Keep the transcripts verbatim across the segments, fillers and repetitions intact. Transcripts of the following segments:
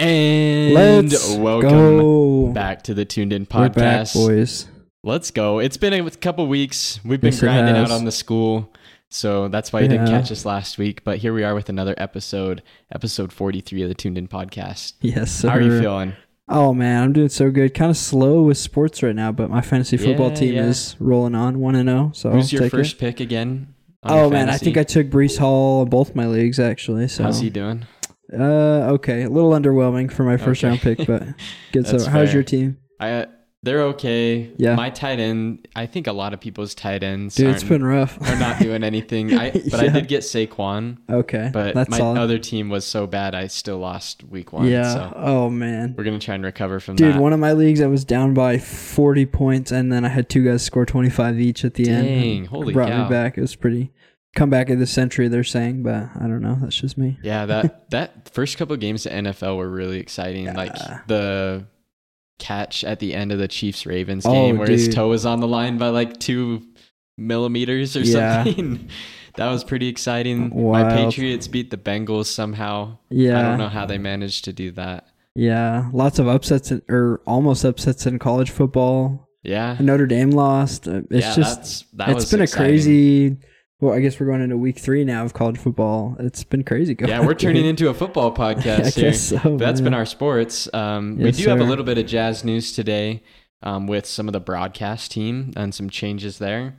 And Let's welcome go. back to the Tuned In We're back, podcast. boys. Let's go. It's been a couple weeks. We've been Yes, it grinding has. out on the school, so that's why you didn't Yeah. catch us last week. But here we are with another episode, episode forty-three of the Tuned In podcast. Yes, sir. How are you feeling? Oh, man, I'm doing so good. Kind of slow with sports right now, but my fantasy football Yeah, team yeah. is rolling on one and oh, so Who's I'll your take first it. pick again? on Oh, your man, I fantasy? think I took Brees Hall in both my leagues, actually. So. How's he doing? Uh, okay. A little underwhelming for my first Okay. round pick, but good. So, That's how's fair. your team? I uh, they're okay. Yeah. My tight end. I think a lot of people's tight ends Dude, aren't, it's been rough. are not doing anything. I but I Yeah. did get Saquon. Okay. But that's my solid. other team was so bad, I still lost week one. Yeah. So Oh, man. we're going to try and recover from Dude, that. one of my leagues, I was down by forty points, and then I had two guys score twenty-five each at the end. Dang, It holy brought cow. me back. It was pretty comeback of the century, they're saying, but I don't know. That's just me. Yeah, that, that first couple games of N F L were really exciting. Yeah. Like the catch at the end of the Chiefs-Ravens Oh, game where his dude. toe was on the line by like two millimeters or Yeah. something. That was pretty exciting. My Wild. Patriots beat the Bengals somehow. Yeah. I don't know how they managed to do that. Yeah. Lots of upsets, in, or almost upsets in college football. Yeah. Notre Dame lost. Uh, It's yeah, just, that's, that it's was been exciting. a crazy, well, I guess we're going into week three now of college football. It's been crazy. Going Yeah, we're turning into a football podcast I here. guess so. But that's been man. our sports. Um, we Yes, do have a sir. little bit of Jazz news today um, with some of the broadcast team and some changes there.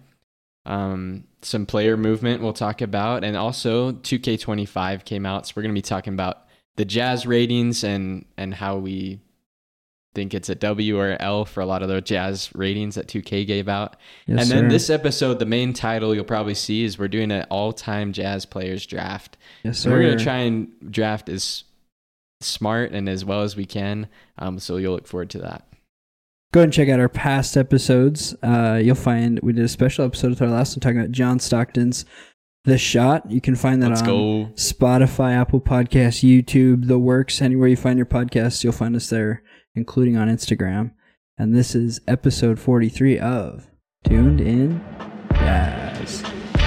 Um, some player movement we'll talk about. And also two K twenty-five came out. So we're going to be talking about the Jazz ratings and, and how we think it's a W or L for a lot of the Jazz ratings that two K gave out. Yes, and then sir. this episode, the main title you'll probably see is we're doing an all-time Jazz players draft. Yes, So sir. we're going to try and draft as smart and as well as we can. Um, so you'll look forward to that. Go ahead and check out our past episodes. Uh, you'll find we did a special episode with our last one talking about John Stockton's The Shot. You can find that Let's on go. Spotify, Apple Podcasts, YouTube, The Works. Anywhere you find your podcasts, you'll find us there, including on Instagram. And this is episode forty-three of Tuned In Jazz.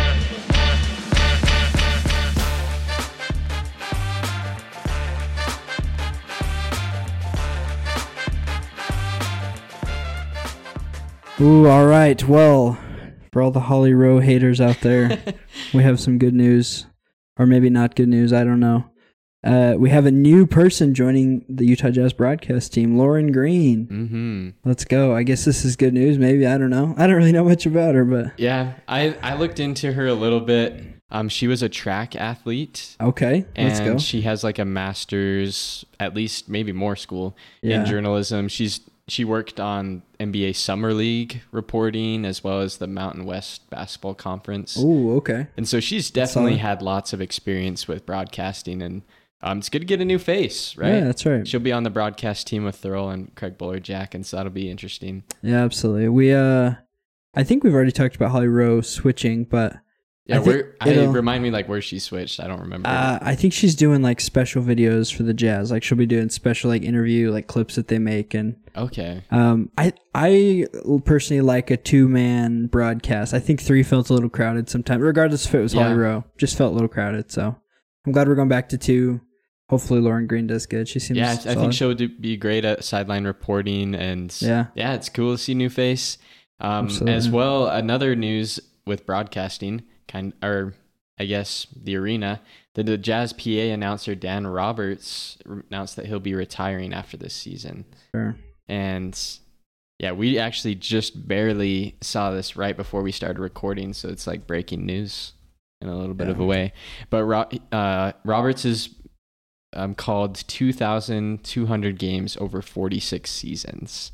Ooh, all right. Well, for all the Holly Rowe haters out there, we have some good news. Or maybe not good news. I don't know. Uh, we have a new person joining the Utah Jazz broadcast team, Lauren Green. Mm-hmm. Let's go. I guess this is good news. Maybe. I don't know. I don't really know much about her, but Yeah, I, I looked into her a little bit. Um, she was a track athlete. okay. Let's And go. she has like a master's, at least maybe more school, Yeah. in journalism. She's She worked on N B A Summer League reporting as well as the Mountain West Basketball Conference. Ooh, okay. And so she's definitely solid. had lots of experience with broadcasting, and um, it's good to get a new face, right? Yeah, that's right. She'll be on the broadcast team with Thurl and Craig Buller-Jack, and so that'll be interesting. Yeah, absolutely. We, uh, I think we've already talked about Holly Rowe switching, but Yeah, I think where I it'll- remind me like where she switched. I don't remember. Uh, I think she's doing like special videos for the Jazz. Like she'll be doing special like interview like clips that they make, and okay. um, I I personally like a two man broadcast. I think three felt a little crowded sometimes, regardless if it was Holly Yeah. Rowe. Just felt a little crowded. So I'm glad we're going back to two. Hopefully Lauren Green does good. She seems Yeah, I I solid. think she'll do- be great at sideline reporting, and Yeah. yeah, it's cool to see new face. Um, Absolutely. as well, another news with broadcasting, kind or I guess the arena, the, the Jazz P A announcer Dan Roberts announced that he'll be retiring after this season. Sure. And yeah, we actually just barely saw this right before we started recording, so it's like breaking news in a little bit Yeah. of a way. But Ro- uh, Roberts is um, called two thousand two hundred games over forty-six seasons.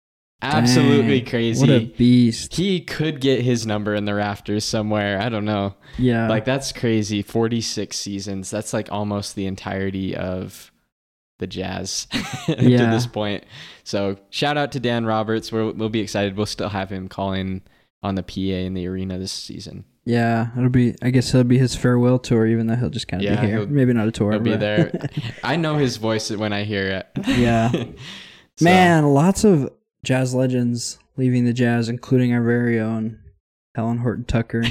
Absolutely Dang, crazy. What a beast. He could get his number in the rafters somewhere. I don't know. Yeah. Like, that's crazy. forty-six seasons. That's like almost the entirety of the Jazz to Yeah. this point. So shout out to Dan Roberts. We'll, we'll be excited. We'll still have him calling on the P A in the arena this season. yeah. It'll be. I guess it'll be his farewell tour, even though he'll just kind of Yeah, be here. he'll- Maybe not a tour. He'll be but- there. I know his voice when I hear it. Yeah. So, Man, lots of Jazz legends leaving the Jazz, including our very own Helen Horton Tucker.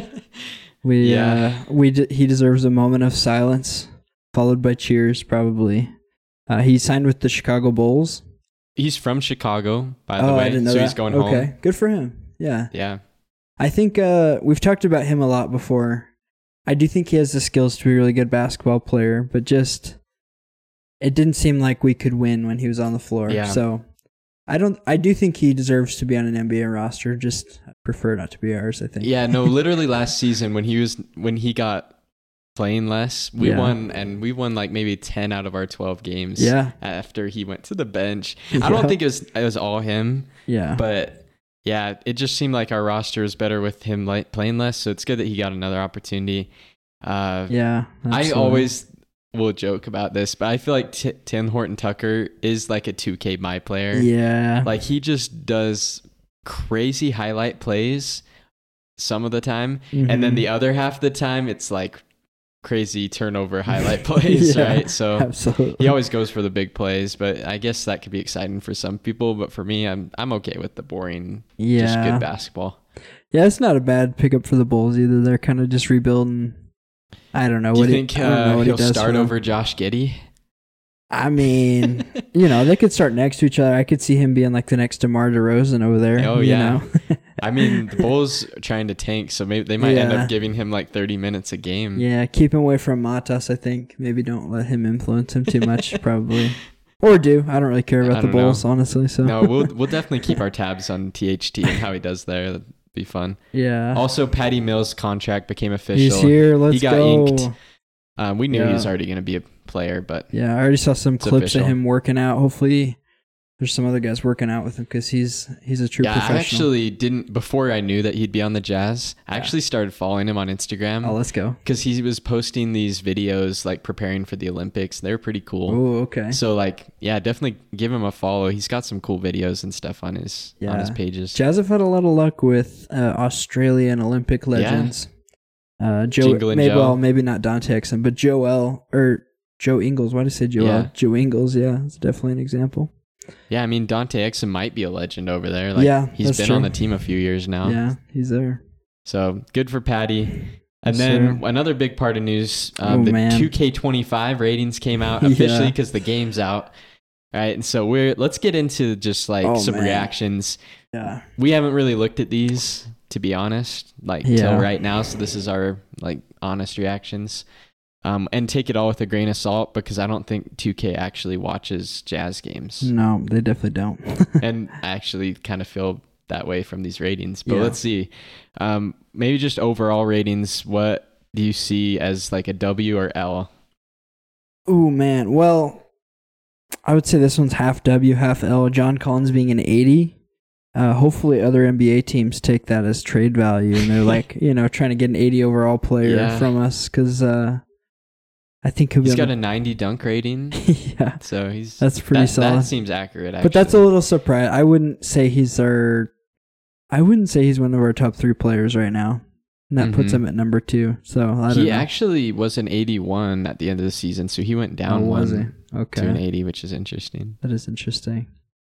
We, Yeah. uh, we, d- he deserves a moment of silence, followed by cheers, probably. Uh, he signed with the Chicago Bulls. He's from Chicago, by oh, the way. I didn't know so that. he's going okay. home. Good for him. Yeah. Yeah. I think uh, we've talked about him a lot before. I do think he has the skills to be a really good basketball player, but just it didn't seem like we could win when he was on the floor. Yeah. So I don't. I do think he deserves to be on an N B A roster. Just I prefer not to be ours. I think. Yeah. No. Literally last season when he was when he got playing less, we Yeah. won, and we won like maybe ten out of our twelve games. Yeah. After he went to the bench, Yeah. I don't think it was it was all him, Yeah. but yeah, it just seemed like our roster was better with him like playing less. So it's good that he got another opportunity. Uh, yeah. I absolutely. always will joke about this, but I feel like T- Tim Horton Tucker is like a two K my player. Yeah. Like he just does crazy highlight plays some of the time, and then Mhm. the other half of the time it's like crazy turnover highlight plays, Yeah, right? So Absolutely. he always goes for the big plays, but I guess that could be exciting for some people. But for me, I'm I'm okay with the boring, yeah. just good basketball. Yeah, it's not a bad pickup for the Bulls either. They're kind of just rebuilding. I don't know. Do you what think he, I don't know uh, what he'll he does start for them. over Josh Giddey? I mean, you know, they could start next to each other. I could see him being like the next DeMar DeRozan over there. Oh, you yeah. know? I mean, the Bulls are trying to tank, so maybe they might end Yeah. up giving him like thirty minutes a game. Yeah, keep him away from Matas, I think. Maybe don't let him influence him too much, probably. Or do. I don't really care I about the don't know. Bulls, honestly. So No, we'll we'll definitely keep our tabs on T H T and how he does there. That'd be fun. yeah. Also, Patty Mills' contract became official. He's here. Let's He got go. inked. Um, we knew he Yeah. was already going to be a player, but Yeah, I already saw some It's clips official. of him working out. Hopefully there's some other guys working out with him because he's he's a true yeah, professional. I actually didn't, before I knew that he'd be on the Jazz, I Yeah. actually started following him on Oh, Instagram let's go. because he was posting these videos like preparing for the Olympics. They're pretty cool. Oh, okay. So like, yeah, definitely give him a follow. He's got some cool videos and stuff on his on his Yeah. pages. Jazz have had a lot of luck with uh, Australian Olympic legends. Uh, Joe, Jingle and maybe, Joe. well, maybe not Dante Exum, but Joel or Joe Ingles. Why did I say Joel? Yeah. Joe Ingles. Yeah, it's definitely an example. Yeah, I mean Dante Exum might be a legend over there. Like, Yeah, he's that's been true. on the team a few years now. Yeah, he's there. So good for Patty. And Yes, then sir. another big part of news, um, Oh, the man. two K twenty-five ratings came out Yeah. officially because the game's out. Right, and so we're let's get into just like Oh, some man. reactions. Yeah. We haven't really looked at these, to be honest, like Yeah. till right now. So this is our like honest reactions. Um, and take it all with a grain of salt because I don't think two K actually watches Jazz games. No, they definitely don't. And I actually kind of feel that way from these ratings. But Yeah. let's see. Um, maybe just overall ratings. What do you see as like a W or L? Ooh, man. Well, I would say this one's half W, half L. John Collins being an eighty. Uh, hopefully other N B A teams take that as trade value and they're like, you know, trying to get an eighty overall player Yeah. from us because uh, I think he'll be He's on got the- a ninety dunk rating, yeah, so he's that's pretty that, solid. That seems accurate. Actually. But that's a little surprise. I wouldn't say he's our. I wouldn't say he's one of our top three players right now. And that puts Mhm. him at number two. So I don't he know. actually was an eighty-one at the end of the season, so he went down Oh, was one he? Okay. to an eighty, which is interesting. That is interesting.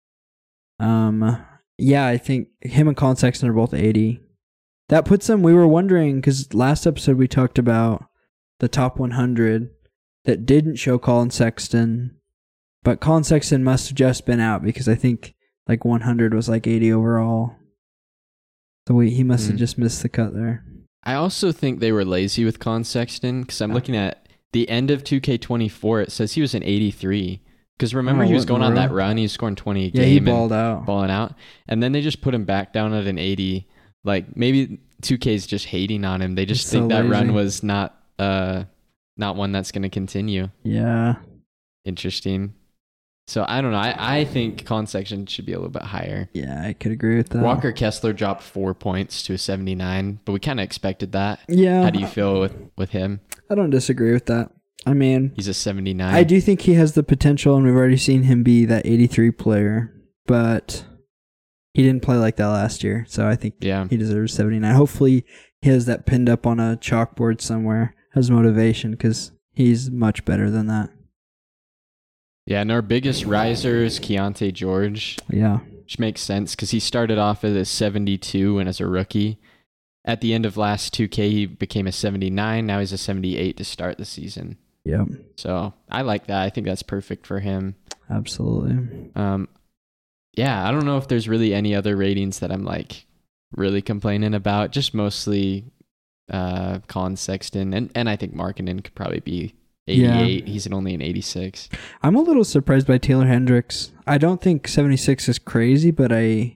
Um, yeah, I think him and Colin Sexton are both eighty. That puts them. We were wondering because last episode we talked about the top one hundred that didn't show Colin Sexton, but Colin Sexton must have just been out because I think like one hundred was like eighty overall. So we, he must have Hmm. just missed the cut there. I also think they were lazy with Colin Sexton because I'm Yeah. looking at the end of two K twenty-four. It says he was an eighty-three. Because remember, Oh, he was what in going a on row? that run. He was scoring twenty a Yeah, he game balled and out. balling out. And then they just put him back down at an eighty. Like, maybe two K's just hating on him. They just It's think so that run lazy. was not uh not one that's going to continue. Yeah. Interesting. So, I don't know. I, I think Colin Sexton should be a little bit higher. Yeah, I could agree with that. Walker Kessler dropped four points to a seventy-nine, but we kind of expected that. Yeah. How do you feel with, with him? I don't disagree with that. I mean, He's a seventy-nine. I do think he has the potential, and we've already seen him be that eighty-three player, but he didn't play like that last year, so I think Yeah. he deserves seventy-nine. Hopefully, he has that pinned up on a chalkboard somewhere as motivation, because he's much better than that. Yeah, and our biggest riser is Keontae George, Yeah. which makes sense because he started off as a seventy-two and as a rookie. At the end of last two K, he became a seventy-nine. Now he's a seventy-eight to start the season. Yep. So I like that. I think that's perfect for him. Absolutely. Um, yeah, I don't know if there's really any other ratings that I'm like really complaining about. Just mostly uh, Colin Sexton, and, and I think Markkanen could probably be eighty-eight. Yeah. He's an only an eighty-six. I'm a little surprised by Taylor Hendricks. I don't think seventy-six is crazy, but I,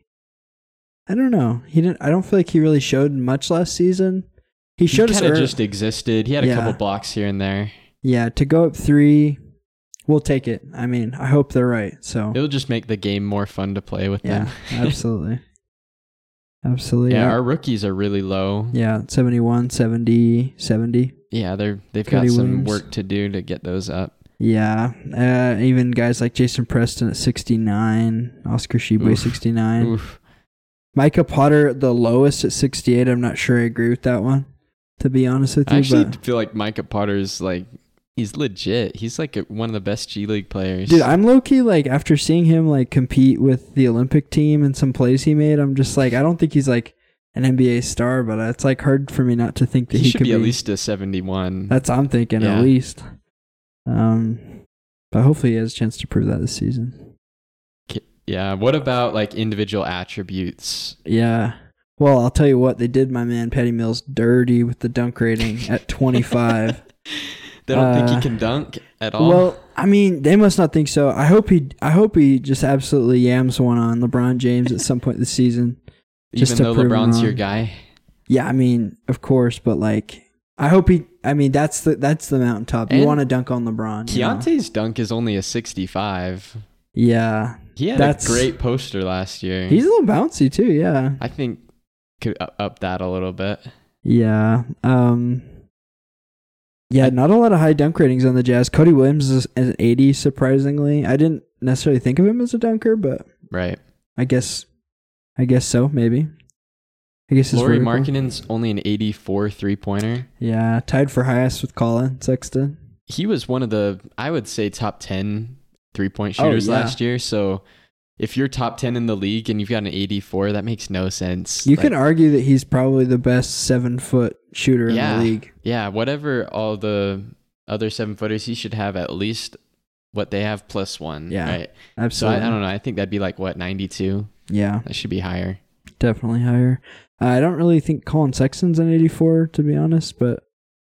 I don't know. He didn't. I don't feel like he really showed much last season. He showed he us kind of just existed. He had a yeah. couple blocks here and there. Yeah, to go up three, we'll take it. I mean, I hope they're right. So it'll just make the game more fun to play with yeah, them. Absolutely. Absolutely. Yeah, yeah, our rookies are really low. Yeah, seventy-one, seventy, seventy. Yeah, they're they've Cody got some Williams. work to do to get those up. Yeah, uh, even guys like Jason Preston at sixty-nine, Oscar Sheboy sixty-nine. Oof. Micah Potter, the lowest at sixty-eight. I'm not sure I agree with that one, to be honest with you. I actually but feel like Micah Potter's like, he's legit. He's like a, one of the best G League players. Dude, I'm low-key, like, after seeing him, like, compete with the Olympic team and some plays he made, I'm just like, I don't think he's, like, an N B A star, but it's, like, hard for me not to think that he, he should could be, be at least a seventy-one. That's what I'm thinking, yeah. at least. Um, but hopefully he has a chance to prove that this season. Yeah, what about, like, individual attributes? Yeah. Well, I'll tell you what, they did my man Patty Mills dirty with the dunk rating at twenty-five. They don't uh, think he can dunk at all? Well, I mean, they must not think so. I hope he I hope he just absolutely yams one on LeBron James at some point this season. Just Even though LeBron's your guy? Yeah, I mean, of course, but like I hope he I mean, that's the that's the mountaintop. You want to dunk on LeBron. Keontae's dunk is only a sixty-five. Yeah. He had that's, a great poster last year. He's a little bouncy too, yeah. I think could up that a little bit. Yeah. Um Yeah, not a lot of high dunk ratings on the Jazz. Cody Williams is an eighty, surprisingly. I didn't necessarily think of him as a dunker, but right. I guess I guess so, maybe. I guess Lauri Markkanen's only an eighty-four three-pointer. Yeah, tied for highest with Colin Sexton. He was one of the, I would say, top ten three-point shooters oh, yeah. last year, so if you're top ten in the league and you've got an eighty-four, that makes no sense. You like, can argue that he's probably the best seven-foot shooter yeah, in the league. Yeah, whatever all the other seven-footers, he should have at least what they have plus one. Yeah, right? absolutely. So I, I don't know. I think that'd be like, what, ninety-two? Yeah. That should be higher. Definitely higher. Uh, I don't really think Colin Sexton's an eighty-four, to be honest, but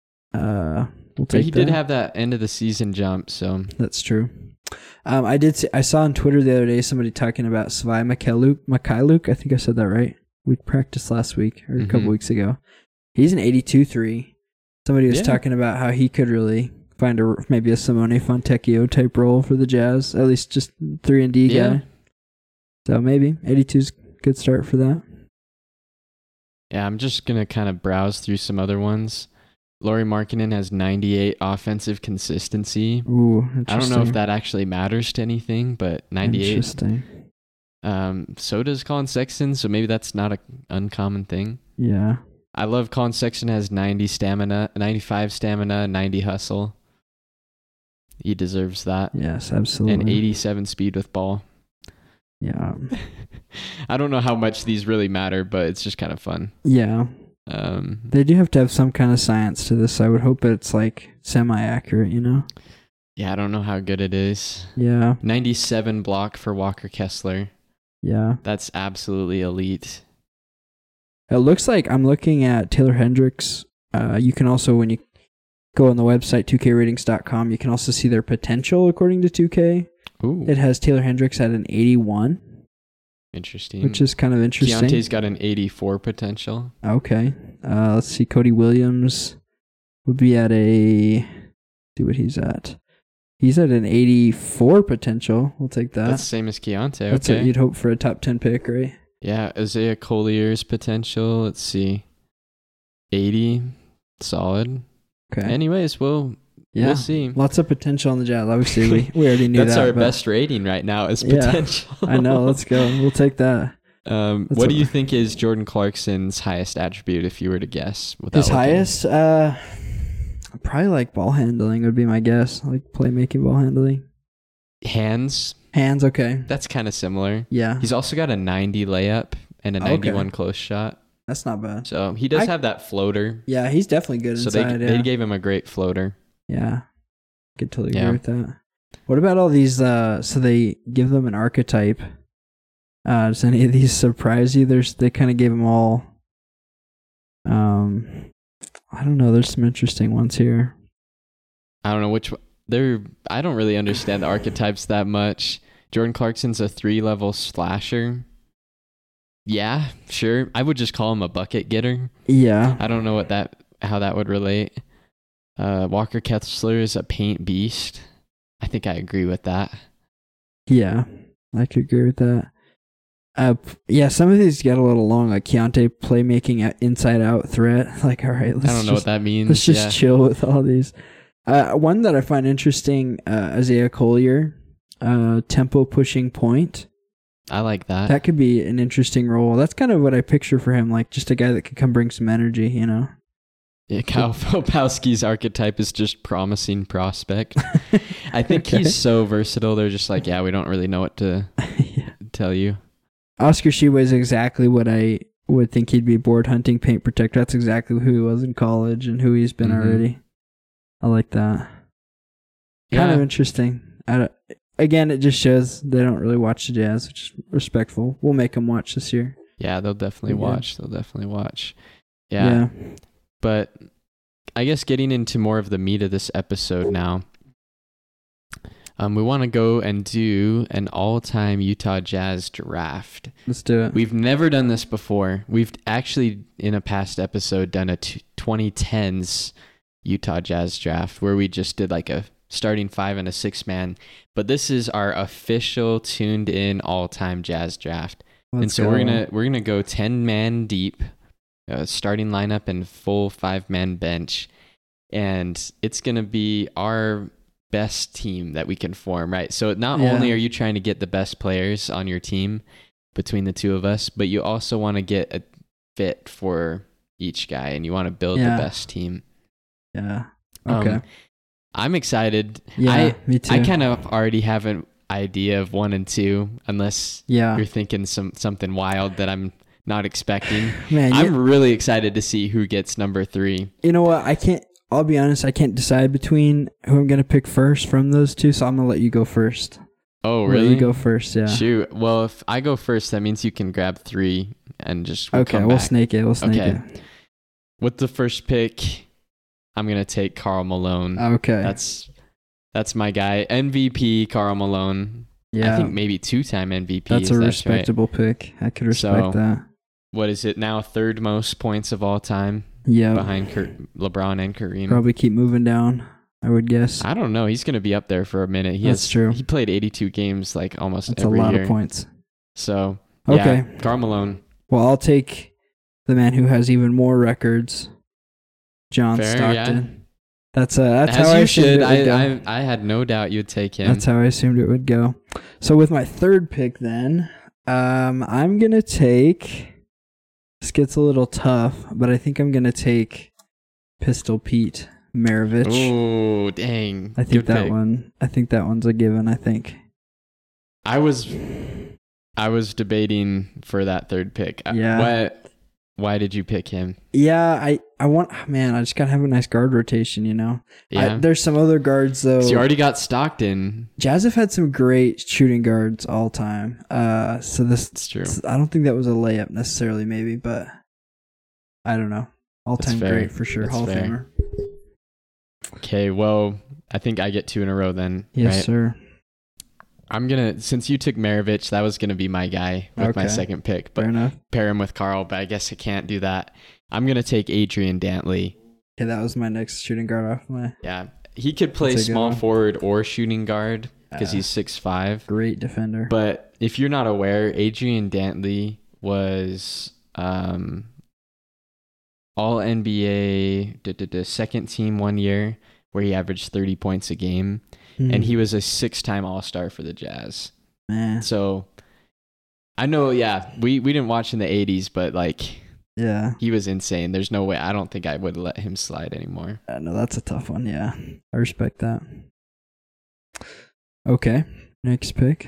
uh, we'll take But he that. did have that end of the season jump, so. That's true. Um, I did. See, I saw on Twitter the other day somebody talking about Svai Mikhailuk. Mikhailuk, I think I said that right. We practiced last week or a mm-hmm. couple weeks ago. He's an eighty-two three. Somebody was yeah. talking about how he could really find a maybe a Simone Fontecchio type role for the Jazz, at least just three and D yeah. guy. So maybe eighty-two's a good start for that. Yeah, I'm just gonna kind of browse through some other ones. Lauri Markkanen has ninety-eight offensive consistency. Ooh, I don't know if that actually matters to anything, but ninety-eight. Interesting. Um, so does Colin Sexton, so maybe that's not an uncommon thing. Yeah. I love Colin Sexton has ninety stamina, ninety-five stamina, ninety hustle. He deserves that. Yes, absolutely. And eighty-seven speed with ball. Yeah. I don't know how much these really matter, but it's just kind of fun. Yeah. Um, they do have to have some kind of science to this. I would hope it's like semi-accurate, you know? Yeah, I don't know how good it is. Yeah. ninety-seven block for Walker Kessler. Yeah. That's absolutely elite. It looks like I'm looking at Taylor Hendricks. Uh, you can also, when you go on the website, two K ratings dot com, you can also see their potential according to two K. Ooh. It has Taylor Hendricks at an eighty-one. Interesting. Which is kind of interesting. Keontae's got an eighty-four potential. Okay. Uh, let's see. Cody Williams would be at a... see what he's at. He's at an eighty-four potential. We'll take that. That's the same as Keontae. That's okay. what you'd hope for a top ten pick, right? Yeah. Isaiah Collier's potential. Let's see. eighty. Solid. Okay. Anyways, we'll... Yeah, we'll see. Lots of potential on the Jazz. Obviously, we, we already knew That's that. That's our best rating right now is potential. Yeah, I know. Let's go. We'll take that. Um, what do you think is Jordan Clarkson's highest attribute if you were to guess? His looking? highest? Uh, probably like ball handling would be my guess. Like playmaking, ball handling. Hands. Hands, okay. That's kind of similar. Yeah. He's also got a ninety layup and a ninety-one okay. close shot. That's not bad. So he does I, have that floater. Yeah, he's definitely good so inside. So they, yeah. they gave him a great floater. Yeah. could totally Yeah. agree with that. What about all these? Uh, so they give them an archetype. Uh, does any of these surprise you? There's they kind of gave them all. Um, I don't know. There's some interesting ones here. I don't know which one. They're, I don't really understand the archetypes that much. Jordan Clarkson's a three-level slasher. Yeah, sure. I would just call him a bucket getter. Yeah. I don't know what that how that would relate. Uh, Walker Kessler is a paint beast. I think I agree with that. Yeah, I could agree with that. Uh, yeah, some of these get a little long. Like Keontae playmaking at inside out threat. Like, all right, let's I don't know just, what that means. let's just yeah. chill with all these. Uh, one that I find interesting, uh, Isaiah Collier, uh, tempo pushing point. I like that. That could be an interesting role. That's kind of what I picture for him, like just a guy that could come bring some energy, you know? Yeah, Kyle Filipowski's archetype is just promising prospect. I think Okay. he's so versatile. They're just like, yeah, we don't really know what to Yeah. tell you. Oscar Sheba is exactly what I would think he'd be. Board hunting, paint protector. That's exactly who he was in college and who he's been Mhm. already. I like that. Yeah. Kind of interesting. I don't, again, it just shows they don't really watch the Jazz, which is respectful. We'll make them watch this year. Yeah, they'll definitely Yeah. watch. They'll definitely watch. Yeah. But I guess getting into more of the meat of this episode now, um, we want to go and do an all-time Utah Jazz draft. Let's do it. We've never done this before. We've actually, in a past episode, done a t- twenty tens Utah Jazz draft where we just did like a starting five and a six-man. But this is our official tuned-in all-time Jazz draft. Let's and so go. we're gonna we're gonna go ten man deep, uh, starting lineup and full five man bench, and it's gonna be our best team that we can form, right? So not Yeah. only are you trying to get the best players on your team between the two of us, but you also want to get a fit for each guy, and you want to build Yeah. the best team. Yeah. Um, Okay. I'm excited. yeah, I me too. I kind of already have an idea of one and two, unless yeah. you're thinking some something wild that I'm not expecting. Man, I'm you, really excited to see who gets number three. you know what? I can't, I'll be honest, I can't decide between who I'm going to pick first from those two, so I'm going to let you go first. Oh, Let really? you go first, yeah. Shoot. Well, if I go first, that means you can grab three and just we'll Okay, come we'll back. snake it. We'll snake Okay. it. With the first pick, I'm gonna take Karl Malone. Okay. That's that's my guy. M V P Karl Malone. yeah. I think maybe two-time M V P. That's if a right. respectable pick. I could respect So, that. What is it now? Third most points of all time Yeah. behind Kurt, LeBron and Kareem. Probably keep moving down, I would guess. I don't know. He's going to be up there for a minute. He That's has, true. He played eighty-two games like almost That's a every lot year. of points. So, Okay. yeah, Karl Malone. Well, I'll take the man who has even more records, John Fair, Stockton. yeah. That's uh, that's As how I you assumed should. it would go. I, I I had no doubt you'd take him. That's how I assumed it would go. So with my third pick, then um, I'm gonna take. This gets a little tough, but I think I'm gonna take Pistol Pete Maravich. Ooh, dang. I think Good that pick. one. I think that one's a given. I think. I was I was debating for that third pick. Uh, Yeah. Why, why did you pick him? Yeah, I I want. Man, I just gotta have a nice guard rotation. You know. Yeah. I, there's some other guards though. So you already got Stockton. Jazz have had some great shooting guards all time. Uh, so this, It's true. I don't think that was a layup necessarily, maybe, but I don't know. All time That's fair. great for sure. That's Hall of fair. Famer. Okay, well, I think I get two in a row then. Yes, right? sir. I'm gonna since you took Maravich, that was gonna be my guy with my Okay. second pick, Fair but enough. pair him with Carl. But I guess I can't do that. I'm gonna take Adrian Dantley. Okay, that was my next shooting guard off my Yeah, he could play That's a good small one. forward or shooting guard because Uh, he's six five. great defender. But if you're not aware, Adrian Dantley was um, all N B A duh, duh, duh, second team one year where he averaged thirty points a game. Hmm, And he was a six-time All-Star for the Jazz. man, So I know, yeah, we, we didn't watch in the eighties, but like yeah, he was insane. There's no way. I don't think I would let him slide anymore. uh, no, that's a tough one. Yeah, I respect that. Okay, next pick.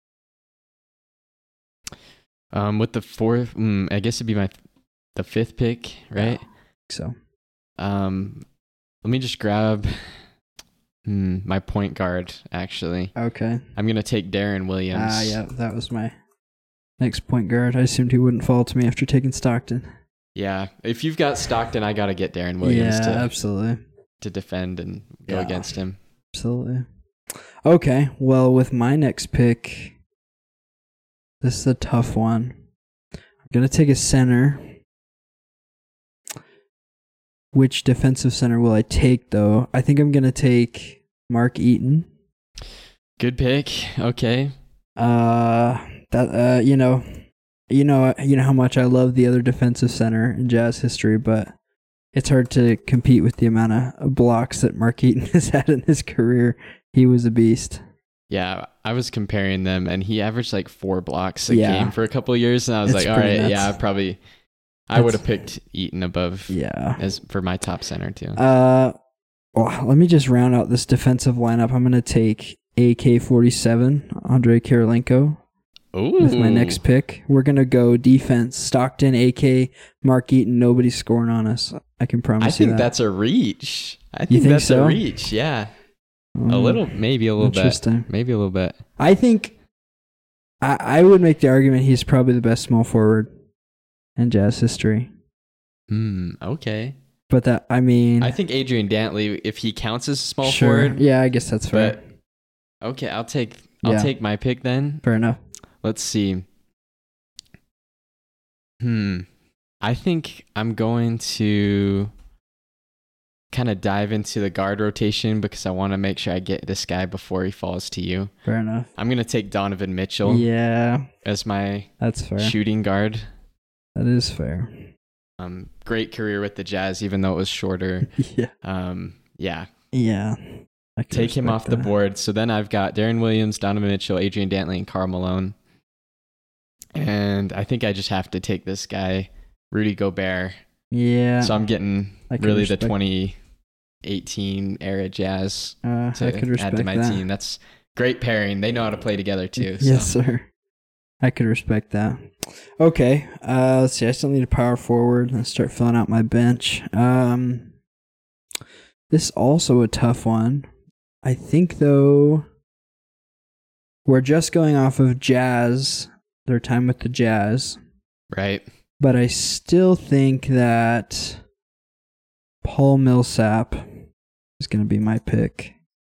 Um, with the fourth, mm, I guess it'd be my the fifth pick, right? So Um, let me just grab. Hmm, my point guard, actually. Okay. I'm going to take Darren Williams. Ah, yeah, that was my next point guard. I assumed he wouldn't fall to me after taking Stockton. Yeah, if you've got Stockton, I got to get Darren Williams yeah, to, absolutely. to defend and go Yeah. against him. Absolutely. Okay, well, with my next pick, this is a tough one. I'm going to take a center. Which defensive center will I take, though? I think I'm going to take Mark Eaton. Good pick. Okay. Uh, that uh, you know, you know, you know how much I love the other defensive center in Jazz history, but it's hard to compete with the amount of blocks that Mark Eaton has had in his career. He was a beast. Yeah, I was comparing them, and he averaged like four blocks a Yeah. game for a couple of years, and I was It's like, all pretty right, nuts. yeah, probably. I That's- would have picked Eaton above Yeah. as for my top center too. Uh, well, let me just round out this defensive lineup. I'm going to take A K forty-seven, Andre Kirilenko, Ooh, with my next pick. We're going to go defense, Stockton, A K, Mark Eaton. Nobody's scoring on us. I can promise I you think that. that's a reach. I You think, think that's so? a reach. Yeah, a Mm, little, maybe a little bit, interesting. maybe a little bit. I think I, I would make the argument he's probably the best small forward in Jazz history. Hmm. Okay. But that, I mean, I think Adrian Dantley, if he counts as a small sure. forward, Yeah, I guess that's fair. but okay, I'll take I'll Yeah. take my pick then. Fair enough. Let's see. Hmm. I think I'm going to kind of dive into the guard rotation because I want to make sure I get this guy before he falls to you. Fair enough. I'm going to take Donovan Mitchell Yeah, as my that's fair. shooting guard. That is fair. Um, great career with the Jazz, even though it was shorter. yeah. Um, yeah, Yeah. I can take him respect off the that. board. So then I've got Darren Williams, Donovan Mitchell, Adrian Dantley, and Karl Malone. And I think I just have to take this guy, Rudy Gobert. Yeah. So I'm getting I can really the respect- twenty eighteen era Jazz uh, to I could respect add to my that. team. That's great pairing. They know how to play together too. So. Yes, sir. I could respect that. Okay. Uh, let's see. I still need a power forward. Let's start filling out my bench. Um, this is also a tough one. I think, though, we're just going off of Jazz, their time with the Jazz, Right. but I still think that Paul Millsap is going to be my pick.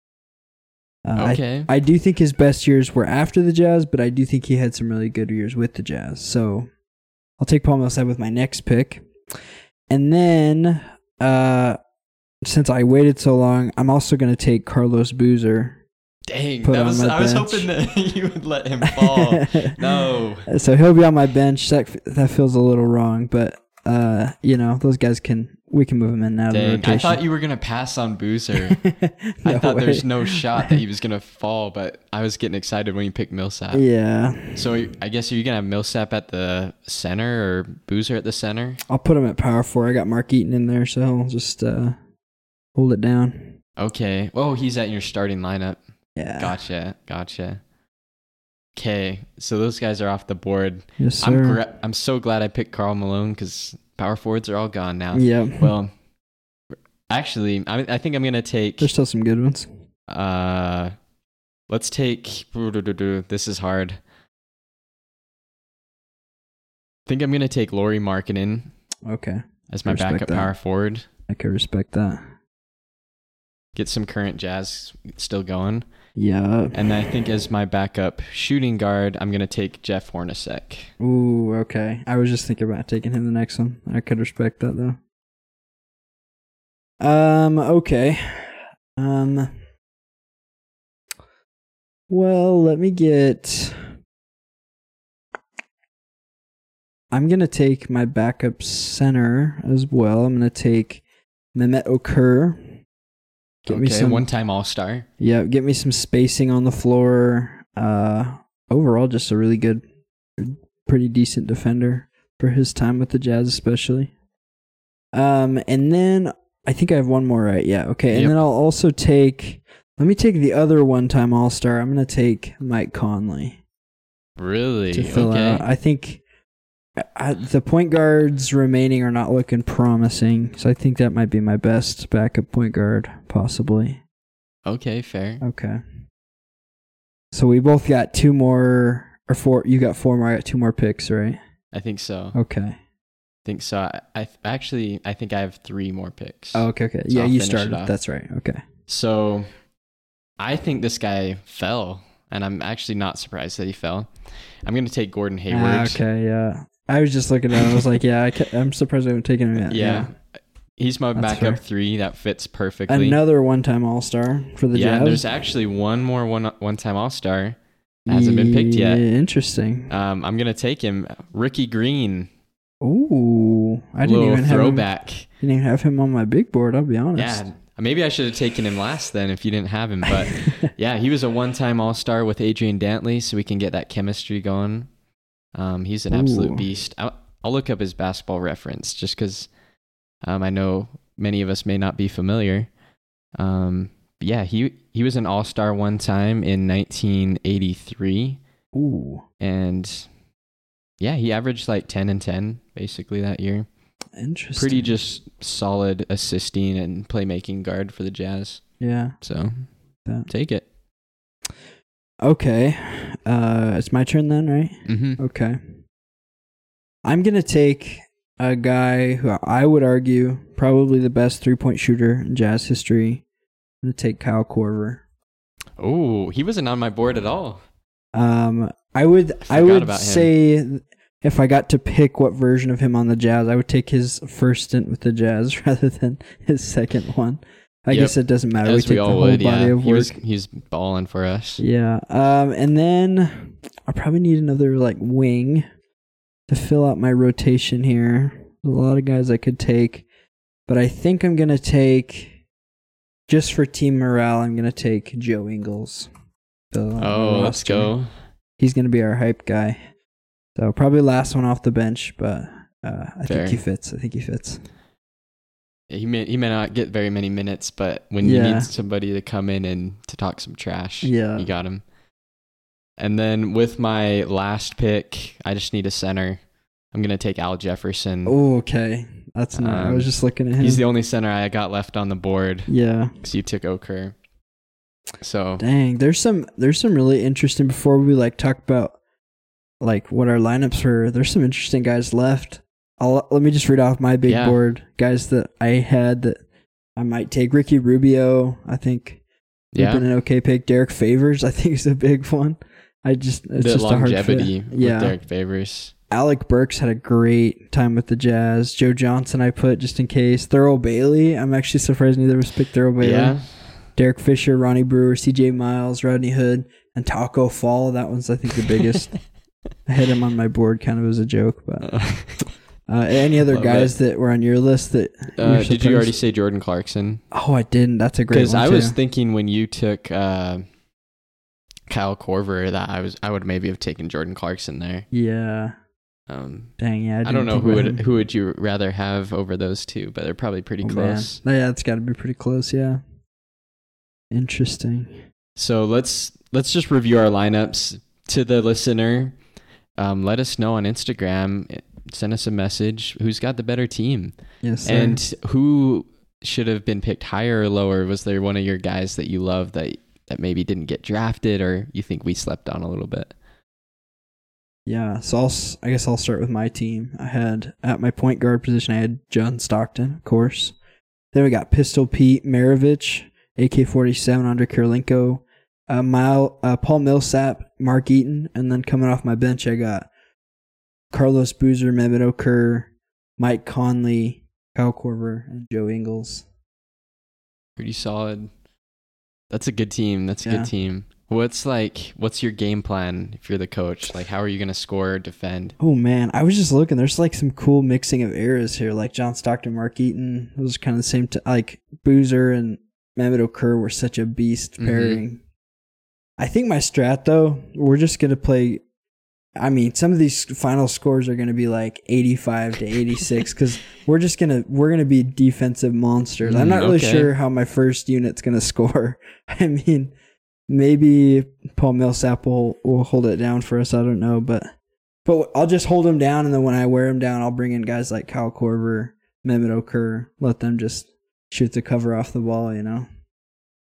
Uh, I Okay. I do think his best years were after the Jazz, but I do think he had some really good years with the Jazz. So I'll take Paul Millsap with my next pick. And then, uh, since I waited so long, I'm also going to take Carlos Boozer. Dang. Put That on was, my I was bench. hoping that you would let him fall. No. So he'll be on my bench. That that feels a little wrong, but uh, you know, those guys can we can move him in and out of the Dang. rotation. I thought you were going to pass on Boozer. I No thought way. there's no shot that he was going to fall, but I was getting excited when you picked Millsap. Yeah, So I guess are you going to have Millsap at the center or Boozer at the center? I'll put him at power four. I got Mark Eaton in there, so I'll just uh, hold it down. Okay. Oh, he's at your starting lineup. Yeah, Gotcha. Gotcha. Okay. So those guys are off the board. yes, sir. I'm gra- I'm so glad I picked Karl Malone because power forwards are all gone now. Yeah. Well, actually, I, I think I'm going to take... There's still some good ones. Uh, let's take... This is hard. I think I'm going to take Lauri Markkanen Okay, as my Respect backup that. power forward. I can respect that. Get some current Jazz still going. Yeah. And I think as my backup shooting guard, I'm going to take Jeff Hornacek. Ooh, okay. I was just thinking about taking him the next one. I could respect that though. Um, okay. Um Well, let me get I'm going to take my backup center as well. I'm going to take Mehmet Okur. Get me Okay, some one-time All-Star. Yeah, get me some spacing on the floor. Uh, overall, just a really good, pretty decent defender for his time with the Jazz, especially. Um, and then I think I have one more, right? Yeah, okay. And Yep. then I'll also take. Let me take the other one-time All-Star. I'm gonna take Mike Conley Really? to fill Okay. out. I think I, the point guards remaining are not looking promising, so I think that might be my best backup point guard, possibly. Okay, fair. Okay. So we both got two more, or four. You got four more. I got two more picks, right? I think so. Okay. I think so. I, I actually, I think I have three more picks. Oh, okay, okay. So yeah, I'll you finish started. it off. That's right. Okay. So I think this guy fell, and I'm actually not surprised that he fell. I'm going to take Gordon Hayward. Ah, okay, yeah. I was just looking at it. I was like, yeah, I ca- I'm surprised I haven't taken him yet. Yeah. He's my That's backup fair. three. That fits perfectly. Another one-time All-Star for the yeah, Jazz. there's actually one more one one-time All-Star. Hasn't been picked yet. Yeah, interesting. Um, I'm gonna take him, Ricky Green. Ooh, I didn't Little even have him, throwback. didn't even have him on my big board. I'll be honest. Yeah, maybe I should have taken him last then if you didn't have him. But yeah, he was a one-time All-Star with Adrian Dantley, so we can get that chemistry going. Um, he's an absolute Ooh. beast. I'll, I'll look up his basketball reference just because um, I know many of us may not be familiar. Um, but yeah, he he was an All-Star one time in nineteen eighty-three, Ooh, and yeah, he averaged like ten and ten basically that year. interesting. Pretty just solid assisting and playmaking guard for the Jazz. Yeah. So Yeah. take it. Okay. Uh, it's my turn then, right? Mm-hmm. Okay. I'm going to take a guy who I would argue probably the best three-point shooter in Jazz history. I'm going to take Kyle Korver. Oh, he wasn't on my board at all. Um, I would I I, forgot would about him. say if I got to pick what version of him on the Jazz, I would take his first stint with the Jazz rather than his second one. I Yep. guess it doesn't matter. As we take we all the whole would, body yeah. of He work. was he's balling for us. Yeah. Um, and then I probably need another like wing to fill out my rotation here. There's a lot of guys I could take, but I think I'm gonna take just for team morale. I'm gonna take Joe Ingles. Fill out my Oh, let's roster. go. He's gonna be our hype guy. So probably last one off the bench, but uh, I Fair. think he fits. I think he fits. He may he may not get very many minutes, but when Yeah. you need somebody to come in and to talk some trash, Yeah. you got him. And then with my last pick, I just need a center. I'm gonna take Al Jefferson. Oh, okay. That's not. I Um, was just looking at him. He's the only center I got left on the board yeah. because you took Okur. So Dang, there's some there's some really interesting before we like talk about like what our lineups were. There's some interesting guys left. I'll let me just read off my big Yeah. board guys that I had that I might take. Ricky Rubio, I think would have yeah, been an okay pick. Derek Favors, I think is a big one. I just it's the just a hard longevity fit. with Yeah, Derek Favors. Alec Burks had a great time with the Jazz. Joe Johnson, I put just in case. Thurl Bailey, I'm actually surprised neither of us picked Thurl Bailey. Yeah, Derek Fisher, Ronnie Brewer, C J Miles, Rodney Hood, and Taco Fall. That one's, I think, the biggest. I had him on my board kind of as a joke. But uh, any other Love guys that were on your list that you were uh, did you surprised? already say Jordan Clarkson? Oh, I didn't. That's a great Because one, I was too. thinking when you took uh, Kyle Korver that I was I would maybe have taken Jordan Clarkson there. Yeah. Um, Dang, yeah. I, I, didn't don't know think who about would him. who would you rather have over those two, but they're probably pretty Oh, close. Man. Yeah, it's got to be pretty close, yeah. Interesting. So let's let's just review our lineups to the listener. Um, let us know on Instagram. Send us a message. Who's got the better team, Yes, sir. and who should have been picked higher or lower? Was there one of your guys that you love that that maybe didn't get drafted, or you think we slept on a little bit? Yeah, so I'll, s- I guess I'll start with my team. I had, at my point guard position, I had John Stockton, of course. Then we got Pistol Pete Maravich, A K forty-seven, Andre Kirilenko, uh, Mile, uh, Paul Millsap, Mark Eaton, and then coming off my bench, I got Carlos Boozer, Mehmet Okur, Mike Conley, Kyle Korver, and Joe Ingles. Pretty solid. That's a good team. That's a Yeah. good team. What's like? What's your game plan if you're the coach? Like, how are you going to score or defend? Oh man, I was just looking. There's like some cool mixing of eras here, like John Stockton, Mark Eaton. Those are kind of the same. T- like Boozer and Mehmet Okur were such a beast Mhm. pairing. I think my strat though, we're just gonna play. I mean, some of these final scores are gonna be like eighty-five to eighty-six because we're just gonna we're gonna be defensive monsters. I'm Mm, not really okay. sure how my first unit's gonna score. I mean. Maybe Paul Millsap will, will hold it down for us. I don't know, but but I'll just hold him down, and then when I wear him down, I'll bring in guys like Kyle Korver, Mehmet Okur, let them just shoot the cover off the ball, you know?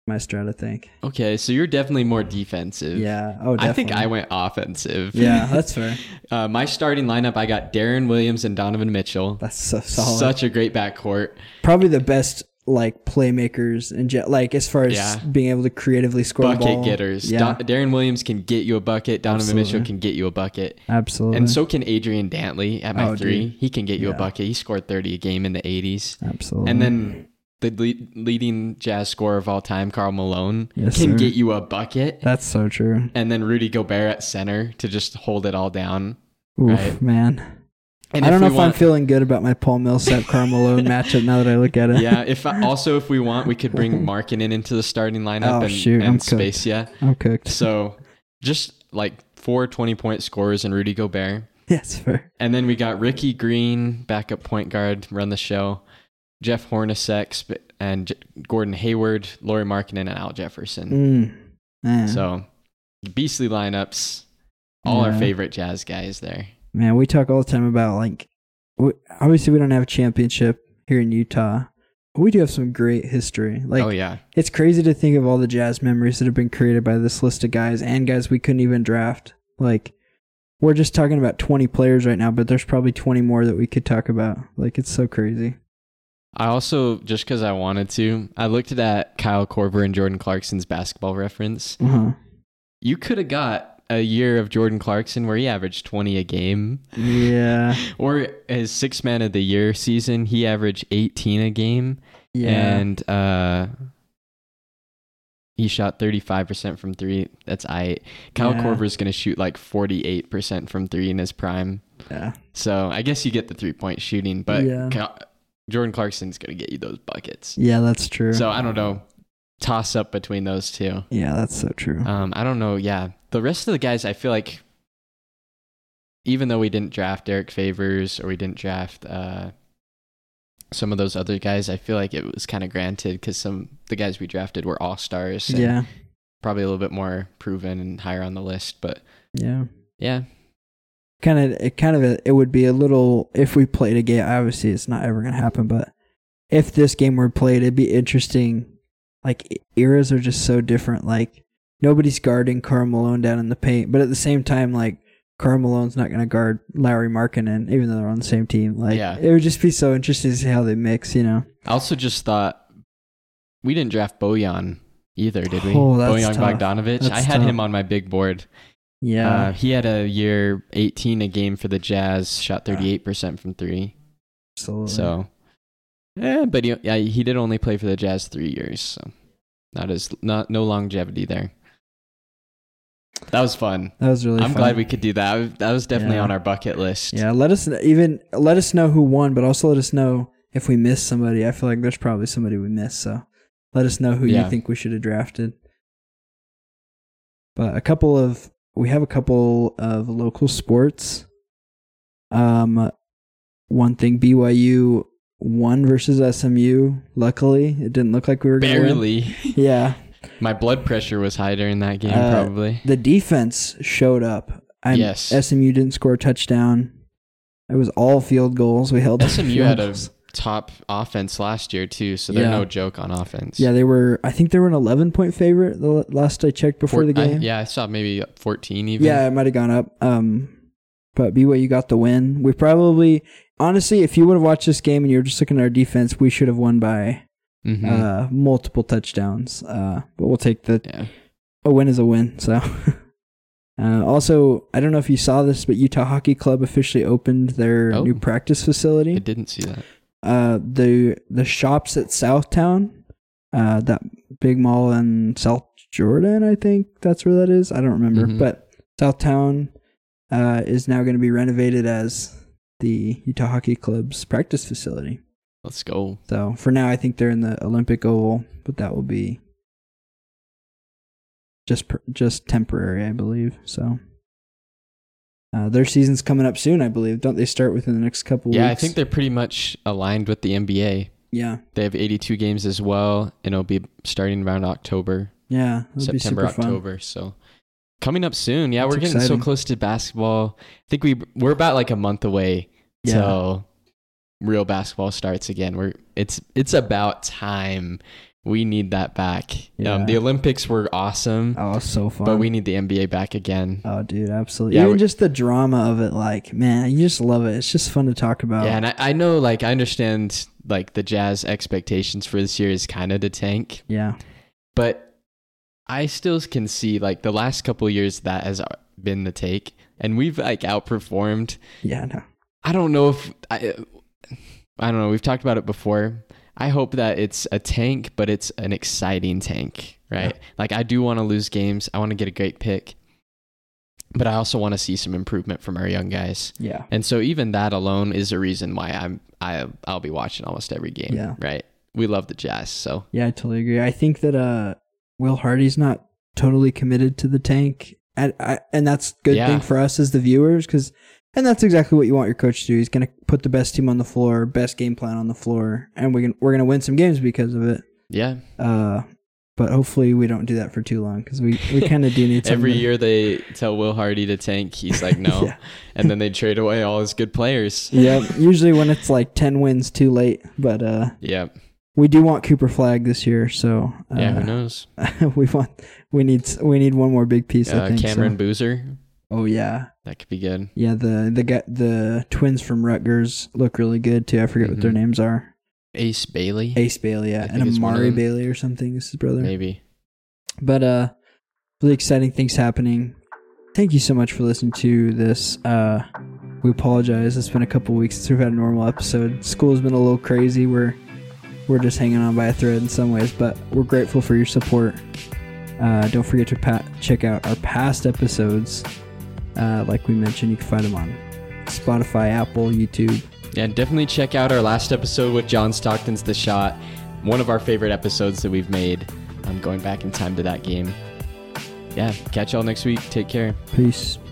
my strat, I think. Okay, so you're definitely more defensive. Yeah. Oh, definitely. I think I went offensive. Yeah, that's fair. uh, my starting lineup, I got Darren Williams and Donovan Mitchell. That's so solid. Such a great backcourt. Probably the best like playmakers and ge- like as far as Yeah. being able to creatively score the Bucket ball. getters. Yeah, Don- Darren Williams can get you a bucket. Donovan Absolutely. Mitchell can get you a bucket. absolutely. And so can Adrian Dantley at my Oh, three. dude. He can get you Yeah. a bucket. He scored thirty a game in the eighties. absolutely. And then the le- leading Jazz scorer of all time, Karl Malone, Yes, can sir. get you a bucket. That's so true. And then Rudy Gobert at center to just hold it all down. Oof, Right. man. And I don't if know we if want, I'm feeling good about my Paul Millsap Carmelo matchup now that I look at it. Yeah, if I, also if we want, we could bring Markkanen into the starting lineup Oh, and, shoot, I'm and cooked. Spezia. I'm cooked. So just like four twenty-point scorers and Rudy Gobert. Yes, fair. And then we got Ricky Green, backup point guard, run the show. Jeff Hornacek sp- and J- Gordon Hayward, Lauri Markkanen, and Al Jefferson. Mm, man. So beastly lineups. All Yeah. our favorite Jazz guys there. Man, we talk all the time about like, w- obviously we don't have a championship here in Utah. But we do have some great history. Like, oh yeah, it's crazy to think of all the Jazz memories that have been created by this list of guys and guys we couldn't even draft. Like, we're just talking about twenty players right now, but there's probably twenty more that we could talk about. Like, it's so crazy. I also, just because I wanted to, I looked at that Kyle Korver and Jordan Clarkson's basketball reference. Uh-huh. You could have got a year of Jordan Clarkson where he averaged twenty a game. Yeah. Or his six man of the year season, he averaged eighteen a game. Yeah. And uh, he shot thirty-five percent from three. That's I. Kyle Yeah. Korver's going to shoot like forty-eight percent from three in his prime. yeah. So I guess you get the three point shooting, but Yeah. Kyle, Jordan Clarkson's going to get you those buckets. Yeah, that's true. So I don't know. Toss up between those two. yeah, that's so true. Um, I don't know. Yeah. The rest of the guys, I feel like, even though we didn't draft Derek Favors or we didn't draft uh, some of those other guys, I feel like it was kind of granted because some the guys we drafted were all stars. yeah. Probably a little bit more proven and higher on the list. But Yeah. yeah. Kind of, it kind of, it would be a little, if we played a game, obviously it's not ever going to happen, but if this game were played, it'd be interesting. Like, eras are just so different. Like, nobody's guarding Karl Malone down in the paint, but at the same time, like, Karl Malone's not going to guard Lauri Markkanen, even though they're on the same team. Like, Yeah. it would just be so interesting to see how they mix, you know? I also just thought we didn't draft Bojan either, did we? Oh, that's Bojan tough. Bogdanovic. That's I had tough. him on my big board. Yeah. Uh, he had a year eighteen a game for the Jazz, shot thirty-eight percent from three. Absolutely. So, yeah, but he, yeah, he did only play for the Jazz three years, so not as not no longevity there. That was fun. That was really I'm fun. glad we could do that. That was definitely Yeah. on our bucket list. Yeah, let us even let us know who won, but also let us know if we missed somebody. I feel like there's probably somebody we missed, so let us know who Yeah. you think we should have drafted. But a couple of we have a couple of local sports. Um, one thing B Y U won versus S M U. Luckily, it didn't look like we were gonna win. Barely. Yeah, My blood pressure was high during that game, Uh, probably. the defense showed up. I'm, Yes. S M U didn't score a touchdown. It was all field goals. We held S M U field had a goals. top offense last year too, so they're Yeah. no joke on offense. Yeah, they were. I think they were an eleven point favorite the last I checked before Four- the I- game. yeah, I saw maybe fourteen even. Yeah, it might have gone up. Um, but B Y U got the win. We probably, honestly, if you would have watched this game and you were just looking at our defense, we should have won by Mhm. uh, multiple touchdowns. Uh, but we'll take the yeah. a win is a win. So, uh, also, I don't know if you saw this, but Utah Hockey Club officially opened their Oh. new practice facility. I didn't see that. Uh, the the shops at Southtown, uh, that big mall in South Jordan, I think that's where that is. I don't remember, Mhm. but Southtown uh, is now going to be renovated as the Utah Hockey Club's practice facility. Let's go. So for now, I think they're in the Olympic Oval, but that will be just per, just temporary, I believe. So uh, their season's coming up soon, I believe. Don't they start within the next couple Yeah, I weeks? think they're pretty much aligned with the N B A. Yeah, They have eighty-two games as well, and it'll be starting around October, yeah, it'll be September, super fun. October. So coming up soon. Yeah, That's we're getting exciting. so close to basketball. I think we we're about like a month away Yeah. till real basketball starts again. We're it's it's about time. We need that back. Yeah. Um, the Olympics were awesome. Oh, so fun. But we need the N B A back again. Oh, dude, absolutely. Yeah, Even we- just the drama of it, like, man, you just love it. It's just fun to talk about. Yeah, and I, I know, like, I understand, like, the Jazz expectations for this year is kind of to tank. Yeah. But I still can see, like, the last couple of years that has been the take. And we've, like, outperformed. Yeah, no. I don't know if... I, I don't know. We've talked about it before. I hope that it's a tank, but it's an exciting tank, right? Yeah. Like, I do want to lose games. I want to get a great pick. But I also want to see some improvement from our young guys. Yeah. And so even that alone is a reason why I'm I I'll be watching almost every game. Yeah. Right. We love the Jazz. So Yeah, I totally agree. I think that uh, Will Hardy's not totally committed to the tank. And, I, and that's a good Yeah. thing for us as the viewers, because and that's exactly what you want your coach to do. He's going to put the best team on the floor, best game plan on the floor, and we can, we're going to win some games because of it. yeah. Uh, but hopefully we don't do that for too long, because we, we kind of do need Every something. year they tell Will Hardy to tank. He's like, no. Yeah. And then they trade away all his good players. Yep. Usually when it's like ten wins too late, but uh, Yeah. we do want Cooper Flag this year, so uh, Yeah. Who knows? we want we need we need one more big piece. I Uh, think Cameron so. Boozer. Oh yeah, That could be good. yeah. The the guy, the twins from Rutgers look really good too. I forget what their Mhm. names are. Ace Bailey. Ace Bailey, yeah, I and think it's one of Amari them. Bailey or something is his brother. Maybe. But uh, really exciting things happening. Thank you so much for listening to this. Uh, we apologize. It's been a couple weeks since we've had a normal episode. School's been a little crazy. We're we're just hanging on by a thread in some ways, but we're grateful for your support. Uh, don't forget to pa- check out our past episodes. Uh, like we mentioned, you can find them on Spotify, Apple, YouTube. Yeah, definitely check out our last episode with John Stockton's The Shot. One of our favorite episodes that we've made. I'm going back in time to that game. Yeah, catch y'all next week. Take care. Peace.